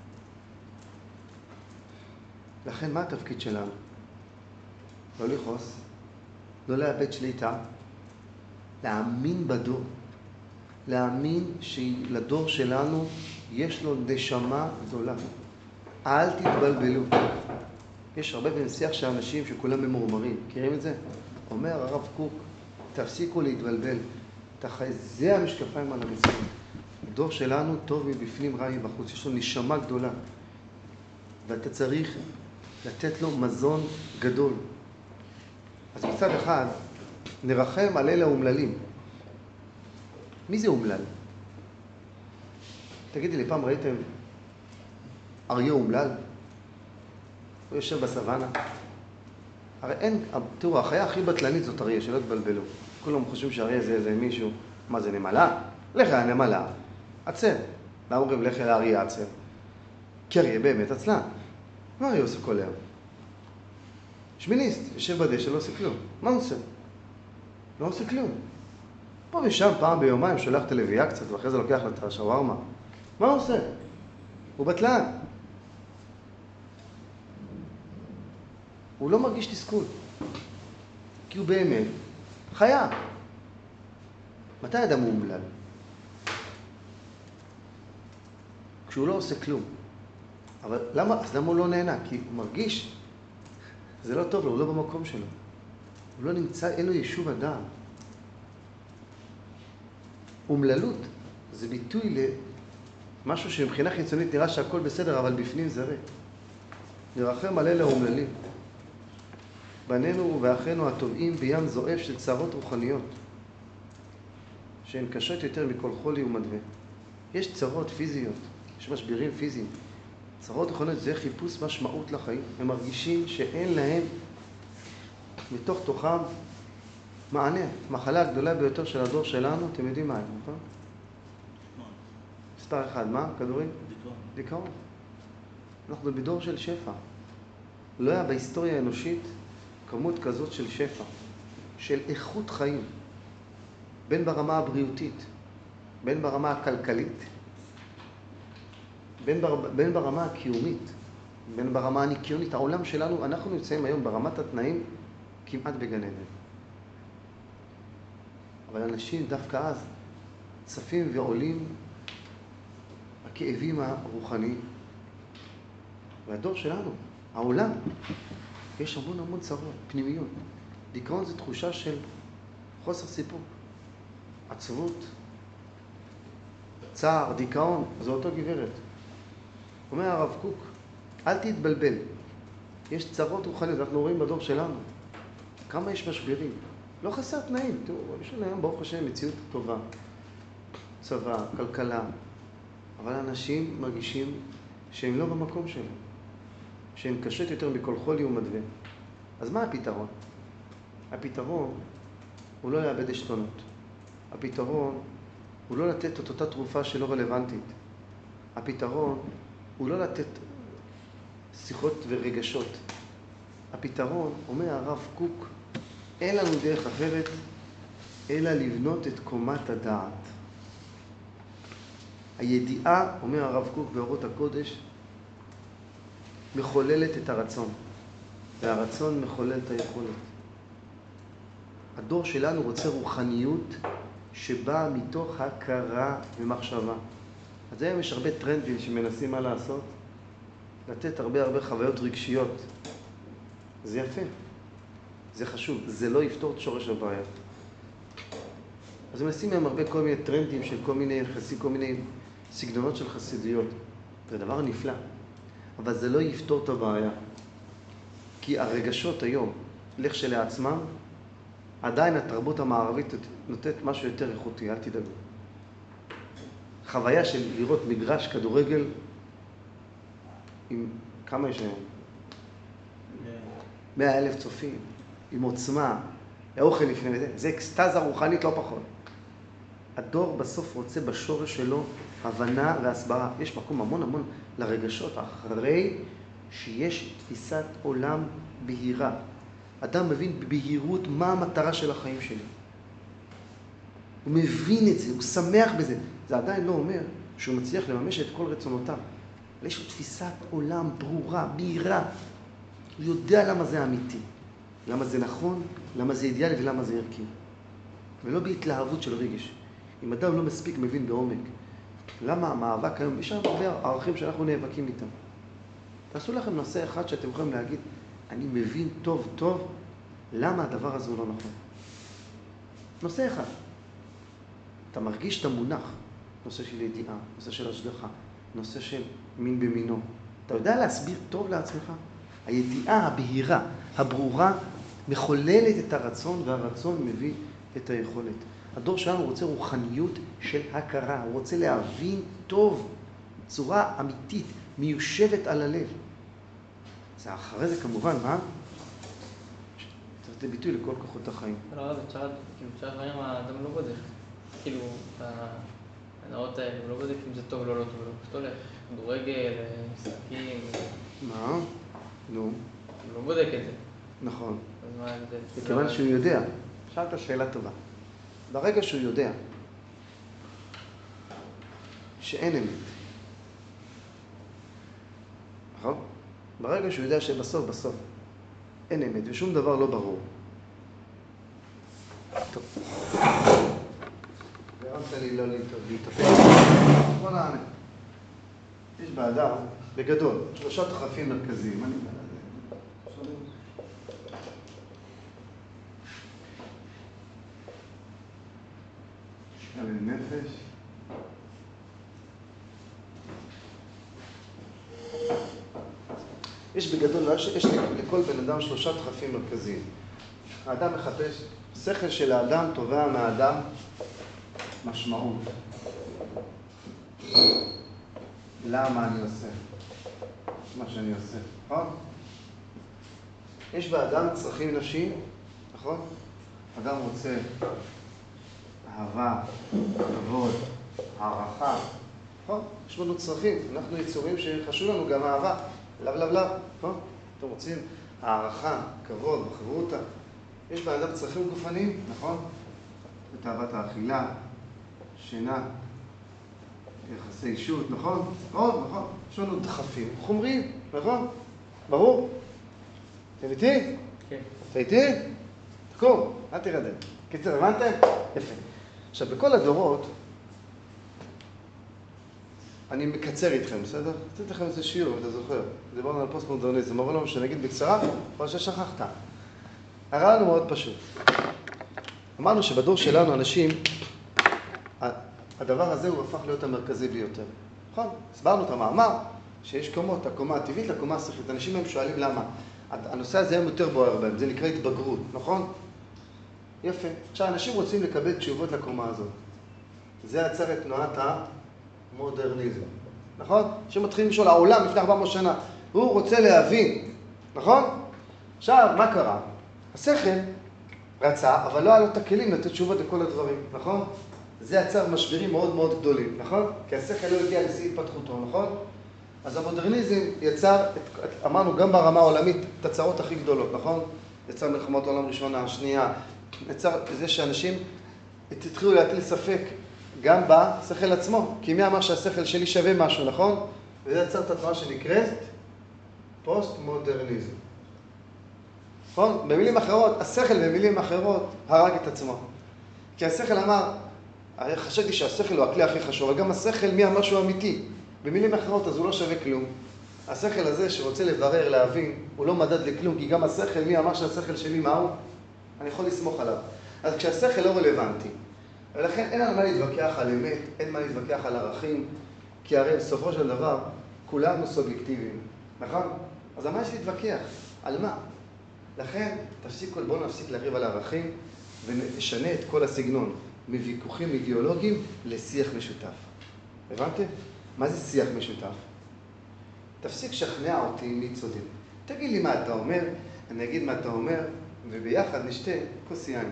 לכן מה התפקיד שלנו? לא לכעוס, לא לאבד שליטה, להאמין בדור, להאמין שלדור שלנו יש לו נשמה גדולה. אל תתבלבלו. יש הרבה בנשיח של אנשים שכולם ממורמרים. מכירים את זה? אומר הרב קוק, תפסיקו להתבלבל. זה המשקפיים על המציאות. הדור שלנו טוב מבפנים, רע מבחוץ. יש לו נשמה גדולה. ואתה צריך לתת לו מזון גדול. אז מצד אחד, נרחם על אלה האומללים. מי זה אומלל? תגידי לי, פעם ראיתם אריה אומלל? הוא יושב בסוואנה. הרי אין, תראו, החיה הכי בטלנית זאת אריה, שלא תבלבלו. כולם חושבים שאריה זה איזה מישהו. מה זה, נמלה? לך הנמלה, עצר. למה אומרים לך לאריה עצר? כי אריה באמת עצלן. מה אריה עושה כל היום? שמיניסט, יושב בדשא, לא עושה כלום. מה הוא עושה? לא עושה כלום. פה ושם פעם ביומיים שולח את הלוויה קצת, ואחרי זה לוקח לה את השווארמה. מה הוא עושה? הוא בטלן. הוא לא מרגיש תסכול. כי הוא באמת חיה. מתי אדם הוא אומלל? כשהוא לא עושה כלום. אבל למה? אז למה הוא לא נהנה? כי הוא מרגיש, זה לא טוב לו, הוא לא במקום שלו. הוא לא נמצא, אין לו יישוב הדעת. אומללות זה ביטוי משהו שמבחינה חיצונית נראה שהכל בסדר, אבל בפנים זה ריק. נרחם על אלה האומללים. בנינו ואחינו הטובעים בים זועף של צרות רוחניות, שהן קשות יותר מכל חולי ומדווה. יש צרות פיזיות, יש משברים פיזיים. צרות רוחניות זה חיפוש משמעות לחיים. הם מרגישים שאין להם מתוך תוכם מענה. המחלה הגדולה ביותר של הדור שלנו, אתם יודעים מה היא, נכון? מספר אחד, מה? כדורים? דיכאון. דיכאון. אנחנו בדור של שפע. לא היה בהיסטוריה האנושית כמות כזאת של שפע, של איכות חיים, בין ברמה הבריאותית, בין ברמה הכלכלית, בין, בר... בין ברמה הקיומית, בין ברמה הניקיונית. העולם שלנו, אנחנו נמצאים היום ברמת התנאים כמעט בגן עדן. אבל אנשים דווקא אז צפים ועולים הכאבים הרוחניים. והדור שלנו, העולם, יש המון המון צרות, פנימיות. דיכאון זה תחושה של חוסר סיפוק, עצבות, צער, דיכאון, זו אותו גברת. אומר הרב קוק, אל תתבלבל. יש צרות רוחניות, אנחנו רואים בדור שלנו. כמה יש משברים. לא חסר תנאים. תראו, יש לנו היום ברוך השם מציאות טובה. צבא, כלכלה. אבל אנשים מרגישים שהם לא במקום שלהם. שהם קשות יותר מכל חולי ומדווה. אז מה הפתרון? הפתרון הוא לא לאבד עשתונות. הפתרון הוא לא לתת את אותה תרופה שלא רלוונטית. הפתרון הוא לא לתת שיחות ורגשות. הפתרון, אומר הרב קוק, אין לנו דרך אחרת, אלא לבנות את קומת הדעת. הידיעה, אומר הרב קוק באורות הקודש, מחוללת את הרצון, והרצון מחולל את היכולת. הדור שלנו רוצה רוחניות שבאה מתוך הכרה ומחשבה. אז היום יש הרבה טרנדים שמנסים מה לעשות, לתת הרבה הרבה חוויות רגשיות. זה יפה, זה חשוב, זה לא יפתור את שורש הבעיה. אז מנסים להם הרבה כל מיני טרנדים של כל מיני יחסים, כל מיני סגנונות של חסידויות. זה דבר נפלא, אבל זה לא יפתור את הבעיה. כי הרגשות היום, לכשלעצמם, עדיין התרבות המערבית נותנת משהו יותר איכותי, אל תדאגו. חוויה של לראות מגרש כדורגל עם כמה יש היום? מאה אלף צופים, עם עוצמה, האוכל לפני זה, זה אקסטאזה רוחנית לא פחות. הדור בסוף רוצה בשורש שלו הבנה והסברה. יש מקום המון המון לרגשות, אחרי שיש תפיסת עולם בהירה. אדם מבין בבהירות מה המטרה של החיים שלי. הוא מבין את זה, הוא שמח בזה. זה עדיין לא אומר שהוא מצליח לממש את כל רצונותיו. אבל יש לו תפיסת עולם ברורה, בהירה. הוא יודע למה זה אמיתי, למה זה נכון, למה זה אידיאלי ולמה זה ערכי. ולא בהתלהבות של רגש. אם אדם לא מספיק מבין בעומק, למה המאבק היום, יש הרבה ערכים שאנחנו נאבקים איתם. תעשו לכם נושא אחד שאתם יכולים להגיד, אני מבין טוב טוב למה הדבר הזה הוא לא נכון. נושא אחד. אתה מרגיש את המונח, נושא של ידיעה, נושא של השגחה, נושא של מין במינו. אתה יודע להסביר טוב לעצמך? הידיעה הבהירה, הברורה, מחוללת את הרצון, והרצון מביא את היכולת. הדור שלנו רוצה רוחניות של הכרה, הוא רוצה להבין טוב, צורה אמיתית, מיושבת על הלב. זה אחרי זה כמובן, מה? זה ביטוי לכל כוחות החיים. לא, זה צ'ארד, כאילו צ'ארד חיים האדם לא בודק. כאילו, הנאות האלה, הוא לא בודק אם זה טוב או לא טוב, הוא פשוט הולך, כדורגל, משחקים. מה? נו. הוא לא בודק את זה. נכון. אז מה ההבדל? מכיוון שהוא יודע. שאלת שאלה טובה. ברגע שהוא יודע שאין אמת, נכון? ברגע שהוא יודע שבסוף בסוף אין אמת ושום דבר לא ברור. טוב. גרמת לי לא להתאפק. בוא נענה. יש באדם, בגדול, שלושה דחפים מרכזיים. אני אומר לזה. נפש, יש בגדול, יש, יש לכל בן אדם שלושה דחפים מרכזיים. האדם מחפש, שכל של האדם תובע מהאדם משמעות. למה אני עושה מה שאני עושה, נכון? יש באדם צרכים נפשיים, נכון? אדם רוצה אהבה, כבוד, הערכה, נכון? יש לנו צרכים, אנחנו יצורים שחשוב לנו גם אהבה, לאו לאו לאו, נכון? אתם רוצים הערכה, כבוד, חברותה. יש באדם צרכים גופניים, נכון? תאוות האכילה, שינה, יחסי אישות, נכון? נכון, נכון. יש לנו דחפים חומריים, נכון? ברור? אתם איתי? כן. אתה איתי? תקום, אל תירדם. קיצר, הבנתם? יפה. עכשיו, בכל הדורות, אני מקצר איתכם, בסדר? רציתי לכם איזה שיעור, אם אתה זוכר. דיברנו על פוסט-מודרניזם, אבל לא משנה, נגיד בקצרה, אבל ששכחת. הרעיון הוא מאוד פשוט. אמרנו שבדור שלנו אנשים, הדבר הזה הוא הפך להיות המרכזי ביותר. נכון? הסברנו את המאמר שיש קומות, הקומה הטבעית לקומה השכלית. אנשים הם שואלים למה. הנושא הזה היום יותר בוער בהם, זה נקרא התבגרות, נכון? יפה. עכשיו, אנשים רוצים לקבל תשובות לקומה הזאת. זה עצר את תנועת המודרניזם. נכון? שמתחילים לשאול, העולם לפני ארבע מאות שנה, הוא רוצה להבין, נכון? עכשיו, מה קרה? השכל רצה, אבל לא היה לו את הכלים לתת תשובות לכל הדברים, נכון? זה יצר משברים מאוד מאוד גדולים, נכון? כי השכל לא הגיע לשיא התפתחותו, נכון? אז המודרניזם יצר, את, אמרנו גם ברמה העולמית, את הצרות הכי גדולות, נכון? יצר מלחמות העולם ראשונה, השנייה, יצר זה שאנשים התחילו להטיל ספק גם בשכל עצמו, כי מי אמר שהשכל שלי שווה משהו, נכון? וזה יצר את התנועה שנקראת פוסט-מודרניזם. נכון? במילים אחרות, השכל במילים אחרות הרג את עצמו. כי השכל אמר, חשבתי שהשכל הוא הכלי הכי חשוב, אבל גם השכל מי אמר שהוא אמיתי. במילים אחרות, אז הוא לא שווה כלום. השכל הזה שרוצה לברר, להבין, הוא לא מדד לכלום, כי גם השכל, מי אמר שהשכל שלי מה הוא? אני יכול לסמוך עליו. אז כשהשכל לא רלוונטי, ולכן אין על מה להתווכח על אמת, אין מה להתווכח על ערכים, כי הרי בסופו של דבר, כולנו סובייקטיביים, נכון? אז על מה יש להתווכח? על מה? לכן, תפסיקו, בואו נפסיק לריב על ערכים, ונשנה את כל הסגנון, מוויכוחים אידיאולוגיים לשיח משותף. הבנתם? מה זה שיח משותף? תפסיק שכנע אותי מי צודק. תגיד לי מה אתה אומר, אני אגיד מה אתה אומר, וביחד נשתה כוס יין.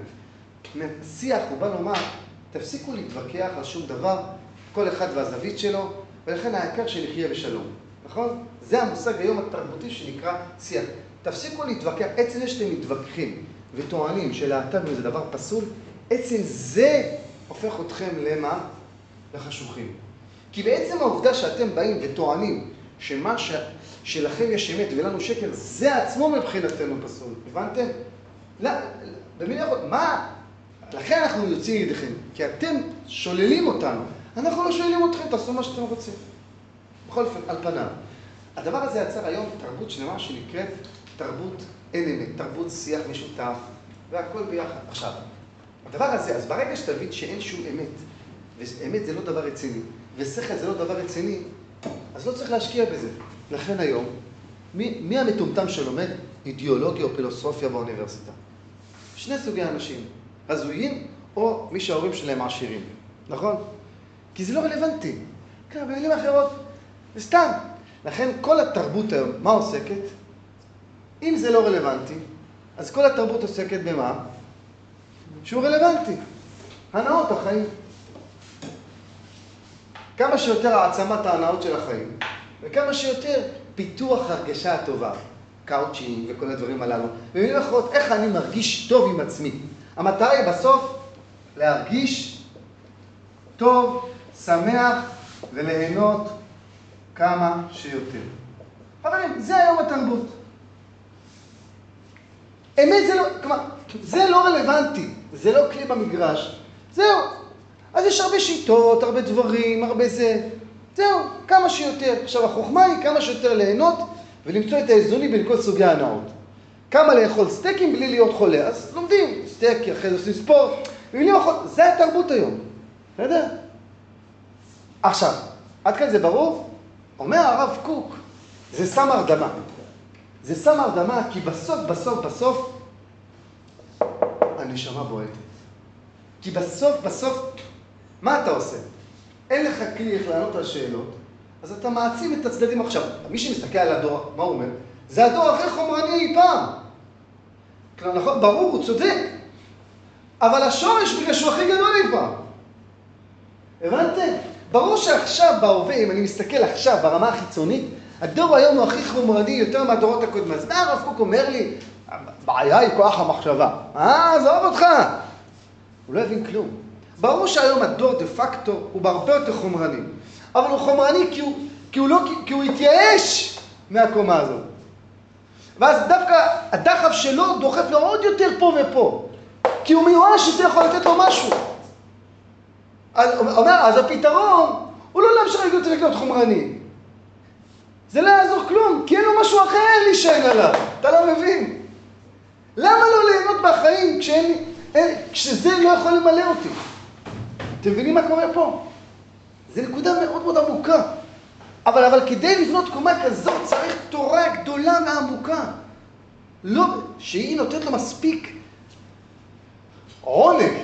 שיח הוא בא לומר, תפסיקו להתווכח על שום דבר, כל אחד והזווית שלו, ולכן העיקר שנחיה בשלום. נכון? זה המושג היום התרבותי שנקרא שיח. תפסיקו להתווכח, עצם זה שאתם מתווכחים וטוענים שלהט"בים זה דבר פסול, עצם זה הופך אתכם למה? לחשוכים. כי בעצם העובדה שאתם באים וטוענים שמה ש... שלכם יש אמת ולנו שקר, זה עצמו מבחינתנו פסול. הבנתם? לא, במילים אחרות, מה? לכן אנחנו יוצאים ידיכם, כי אתם שוללים אותנו. אנחנו לא שוללים אתכם, תעשו מה שאתם רוצים. בכל אופן, על פניו. הדבר הזה יצר היום תרבות שלמה שנקראת תרבות אין אמת, תרבות שיח משותף, והכל ביחד. עכשיו, הדבר הזה, אז ברגע שתבין שאין שום אמת, ואמת זה לא דבר רציני, ושכל זה לא דבר רציני, אז לא צריך להשקיע בזה. לכן היום, מי, מי המטומטם שלומד אידיאולוגיה או פילוסופיה באוניברסיטה? שני סוגי אנשים, הזויים או מי שההורים שלהם עשירים, נכון? כי זה לא רלוונטי. כן, במילים אחרות, זה סתם. לכן כל התרבות היום, מה עוסקת? אם זה לא רלוונטי, אז כל התרבות עוסקת במה? שהוא רלוונטי. הנאות החיים. כמה שיותר העצמת ההנאות של החיים, וכמה שיותר פיתוח הרגשה הטובה, קאוצ'ינג וכל הדברים הללו. במילים אחרות, איך אני מרגיש טוב עם עצמי. המטרה היא בסוף להרגיש טוב, שמח וליהנות כמה שיותר. חברים, זה היום התרבות. אמת זה לא, כלומר, זה לא רלוונטי, זה לא כלי במגרש. זהו. אז יש הרבה שיטות, הרבה דברים, הרבה זה. זהו, כמה שיותר. עכשיו, החוכמה היא כמה שיותר ליהנות ולמצוא את האיזונים בין כל סוגי ההנאות. כמה לאכול סטייקים בלי להיות חולה. אז לומדים סטייק, אחרי זה עושים ספורט. במילים אחרות, זה התרבות היום. בסדר? עכשיו, עד כאן זה ברור? אומר הרב קוק, זה סתם הרדמה. זה שם הרדמה, כי בסוף, בסוף, בסוף, הנשמה בועטת. כי בסוף, בסוף, מה אתה עושה? אין לך כלי איך לענות על שאלות, אז אתה מעצים את הצדדים עכשיו. מי שמסתכל על הדור, מה הוא אומר? זה הדור הכי חומרני אי פעם. כלומר, נכון, ברור, הוא צודק. אבל השורש בגלל שהוא הכי גדול אי פעם. הבנתם? ברור שעכשיו בהווה, אם אני מסתכל עכשיו ברמה החיצונית, הדור היום הוא הכי חומרני יותר מהדורות הקודמים. אז מה הרב קוק אומר לי? הבעיה היא כוח המחשבה. אה, עזוב אותך. הוא לא הבין כלום. ברור שהיום הדור דה פקטו הוא בהרבה יותר חומרני. אבל הוא חומרני כי הוא, כי הוא, לא, כי הוא התייאש מהקומה הזאת. ואז דווקא הדחף שלו דוחף לו עוד יותר פה ופה. כי הוא מיואש שזה יכול לתת לו משהו. אז, אומר, אז הפתרון הוא לא להמשיך להיות חומרני. זה לא יעזור כלום, כי אין לו משהו אחר להישען עליו. אתה לא מבין? למה לא ליהנות בחיים כשאין, אין, כשזה לא יכול למלא אותי? אתם מבינים מה קורה פה? זו נקודה מאוד מאוד עמוקה. אבל, אבל כדי לבנות קומה כזאת צריך תורה גדולה ועמוקה. לא, שהיא נותנת לו מספיק עונג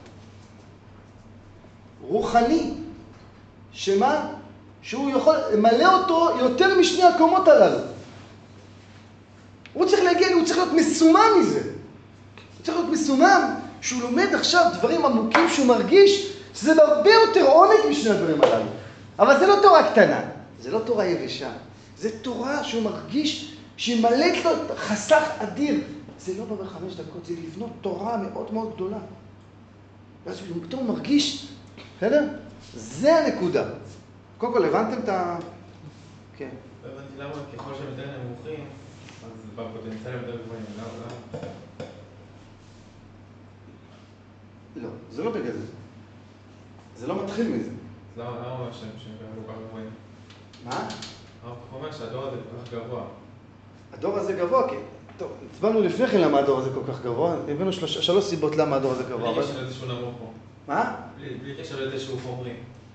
רוחני. שמה? שהוא יכול למלא אותו יותר משני הקומות הללו. הוא צריך להגיע, הוא צריך להיות מסומם מזה. הוא צריך להיות מסומם שהוא לומד עכשיו דברים עמוקים שהוא מרגיש שזה הרבה יותר עונג משני הדברים הללו. אבל זה לא תורה קטנה, זה לא תורה יבשה. זה תורה שהוא מרגיש שהיא מלאת לו חסך אדיר. זה לא בא בחמש דקות, זה לבנות תורה מאוד מאוד גדולה. ואז הוא פתאום מרגיש, בסדר? זה הנקודה. קודם כל, הבנתם את ה... כן. לא הבנתי למה ככל שהם יותר נמוכים, אז בפוטנציאל יותר גבוהים. למה? לא, זה לא בגלל זה. זה לא מתחיל מזה. אז למה אומר שהם כל כך גבוהים? מה? הרב אומר שהדור הזה כל כך גבוה. הדור הזה גבוה, כי... טוב, הצבענו לפני כן למה הדור הזה כל כך גבוה. הבאנו שלוש, שלוש סיבות למה הדור הזה גבוה. בלי קשר לזה שהוא נמוך פה. מה? בלי, בלי קשר לזה שהוא חומרי.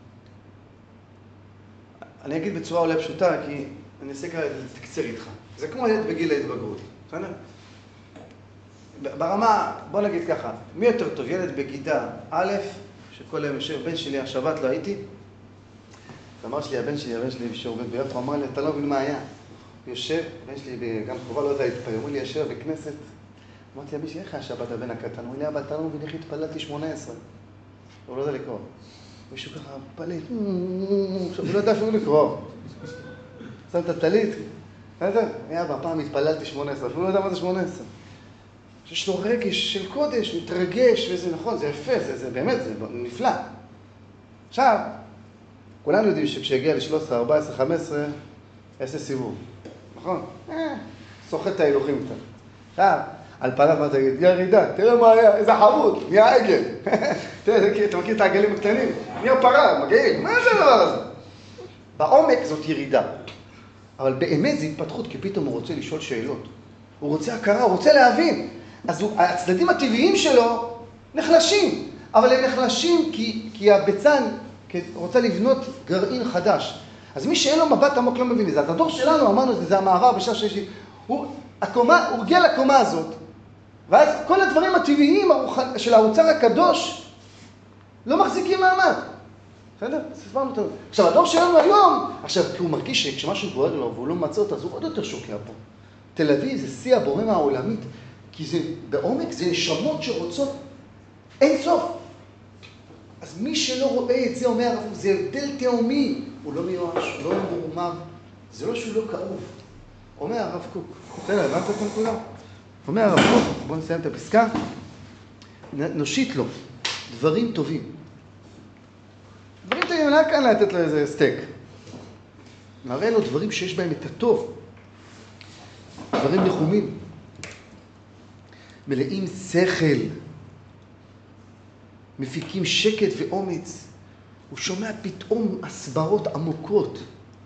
אני אגיד בצורה אולי פשוטה, כי אני אעשה ככה לתקצר איתך. זה כמו ילד בגיל ההתבגרות, בסדר? ברמה, בוא נגיד ככה, מי יותר טוב? ילד בגידה א', שכל היום יושב, בן שלי, השבת לא הייתי. אמר שלי, הבן שלי, הבן שלי, שעובד ביפו, אמר לי, אתה לא מבין מה היה. הוא יושב, בן שלי גם קרובה, לא יודע, התפלל, הוא לי יושב בכנסת. אמרתי, אבא שלי, איך היה השבת הבן הקטן? הוא לי, אבא, אתה לא מבין איך התפללתי שמונה עשרה. הוא לא יודע לקרוא. מישהו ככה פלט, עכשיו הוא לא יודע אפילו לקרוא. שם את הטלית, היה בפעם התפללתי שמונה עשרה, אפילו לא יודע מה זה שמונה עשרה. יש לו רגש של קודש, מתרגש, וזה נכון, זה יפה, זה, זה באמת, זה נפלא. עכשיו, כולנו יודעים שכשיגיע ל-שלוש עשרה, ארבע עשרה, חמש עשרה, יעשה סיבוב, נכון? אה, סוחט את ההילוכים קצת. עכשיו, על פניו מה תגיד? ירידה, תראה מה היה, איזה חמוד, נהיה עגל. אתה מכיר את העגלים הקטנים? נהיה פרה, מגעיל, מה זה הדבר הזה? בעומק זאת ירידה. אבל באמת זה התפתחות, כי פתאום הוא רוצה לשאול שאלות. הוא רוצה הכרה, הוא רוצה להבין. אז הוא, הצדדים הטבעיים שלו נחלשים. אבל הם נחלשים כי, כי הביצן רוצה לבנות גרעין חדש. אז מי שאין לו מבט עמוק לא מבין את זה. אז הדור שלנו, אמרנו, זה, זה המעבר בשעה שיש... הוא, הקומה, הוא הגיע לקומה הזאת, ואז כל הדברים הטבעיים של האוצר הקדוש לא מחזיקים מעמד. בסדר? ספרנו אותנו. עכשיו, הדור שלנו היום, עכשיו, כי הוא מרגיש שכשמשהו בוער לו והוא לא מצא אותה, אז הוא עוד יותר שוקע פה. תל אביב זה שיא הבורמה העולמית, כי זה בעומק, זה נשמות שרוצות אין סוף. אז מי שלא רואה את זה, אומר הרב, זה הבדל תאומי. הוא לא מיואש, הוא לא מורמר, זה לא שהוא לא כאוב. אומר הרב קוק, בסדר, הבנת את הנקודה? אומר הרב קוק, בואו נסיים את הפסקה, נושיט לו דברים טובים. דברים טובים, לא כאן לתת לו איזה סטייק. נראה לו דברים שיש בהם את הטוב. דברים נחומים. מלאים שכל. מפיקים שקט ואומץ. הוא שומע פתאום הסברות עמוקות.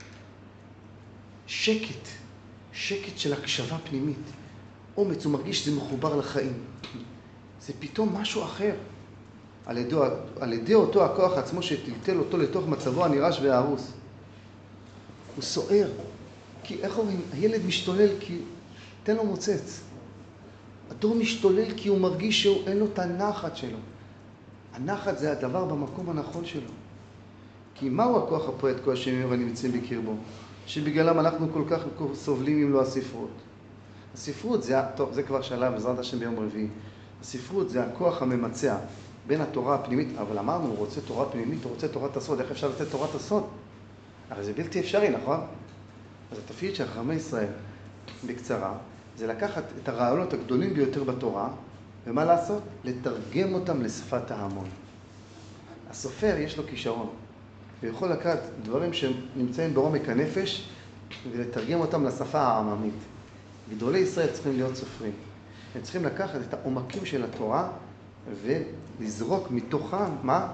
שקט. שקט של הקשבה פנימית. אומץ, הוא מרגיש שזה מחובר לחיים. זה פתאום משהו אחר. על ידי, על ידי אותו הכוח עצמו שטלטל אותו לתוך מצבו הנרעש וההרוס. הוא סוער. כי איך אומרים? הילד משתולל כי תן לו מוצץ. הדור משתולל כי הוא מרגיש שאין לו את הנחת שלו. הנחת זה הדבר במקום הנכון שלו. כי מהו הכוח הפועל את כל השם והנמצאים בקרבו? שבגללם אנחנו כל כך סובלים אם לא הספרות. הספרות זה, טוב, זה כבר שלב בעזרת השם ביום רביעי. הספרות זה הכוח הממצע בין התורה הפנימית, אבל אמרנו, הוא רוצה תורה פנימית, הוא רוצה תורת הסוד. איך אפשר לתת תורת הסוד? הרי זה בלתי אפשרי, נכון? אז התפקיד של חכמי ישראל, בקצרה, זה לקחת את הרעיונות הגדולים ביותר בתורה, ומה לעשות? לתרגם אותם לשפת ההמון. הסופר יש לו כישרון, הוא יכול לקחת דברים שנמצאים בעומק הנפש, ולתרגם אותם לשפה העממית. גדולי ישראל צריכים להיות סופרים. הם צריכים לקחת את העומקים של התורה, ולזרוק מתוכם, מה?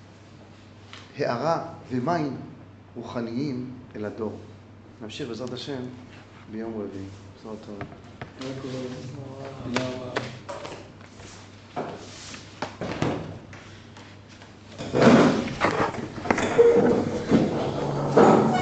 הערה ומים רוחניים אל הדור. נמשיך בעזרת השם ביום רביעי. בשורות טובות. תודה רבה.